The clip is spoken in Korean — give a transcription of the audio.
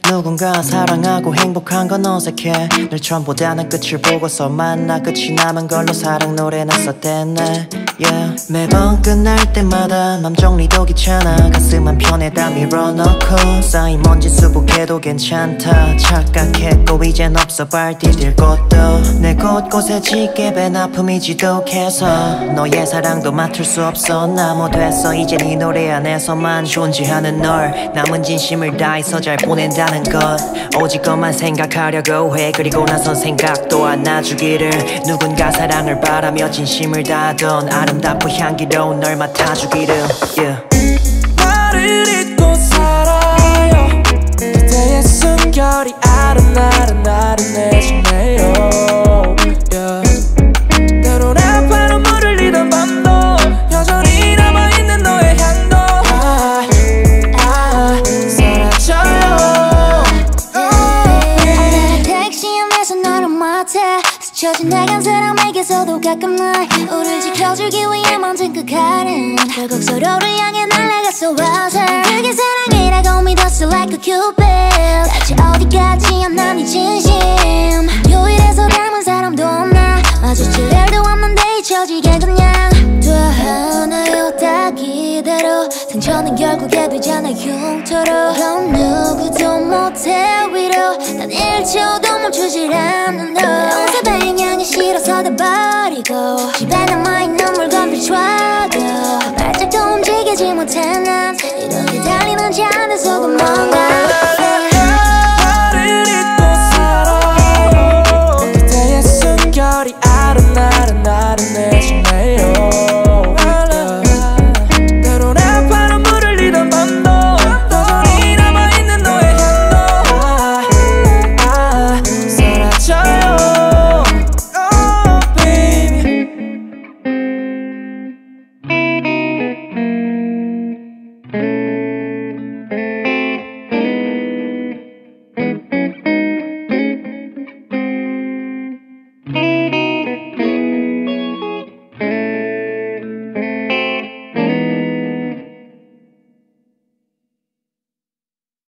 누군가 사랑하고 행복한 건 어색해. 늘 처음보다는 끝을 보고서 만나 끝이 남은 걸로 사랑 노래는 썼댔네. yeah. 매번 끝날 때마다 맘 정리도 귀찮아. 가슴 한편에 다 밀어넣고 쌓인 먼지 수북해도 괜찮다 착각했고 이젠 없어 발 디딜 곳도 내 곳곳에 짙게 밴 아픔이 지독해서 너의 사랑도 맡을 수 없어 나무 됐어 이젠 이 노래 안에서만 존재하는 널 남은 진심을 다해서 잘 보낸다는 것 오직 것만 생각하려고 해. 그리고 나선 생각도 안 나주기를 누군가 사랑을 바라며 진심을 다하던 아름답고 향기로운 널 맡아주기를 yeah. 나를 잊고 살아요. 그대의 숨결이 아른아른아른해지네요. 때론 아파로 물을 흘리던 밤도 여전히 남아있는 너의 향도 사라져요. 택시 안에서 너를 맡아 스쳐진 내 간사람에게서도 가끔 날 우릴 지켜주기 위해만 생각하는 결국 서로를 향해 날아갔어 와서 그게 사랑이라고 믿었어 like a cupid 대체 어디까지야 난 네 진심 유일해서 닮은 사람도 없나 마주칠 일도 없는데 잊혀지게 그냥 또 하나요 딱 이대로 상처는 결국에 되잖아 흉터로 그럼 누구도 못해 위로 단 1초도 멈추질 않는 너 새벽 향이 싫어서 다 버리고 집에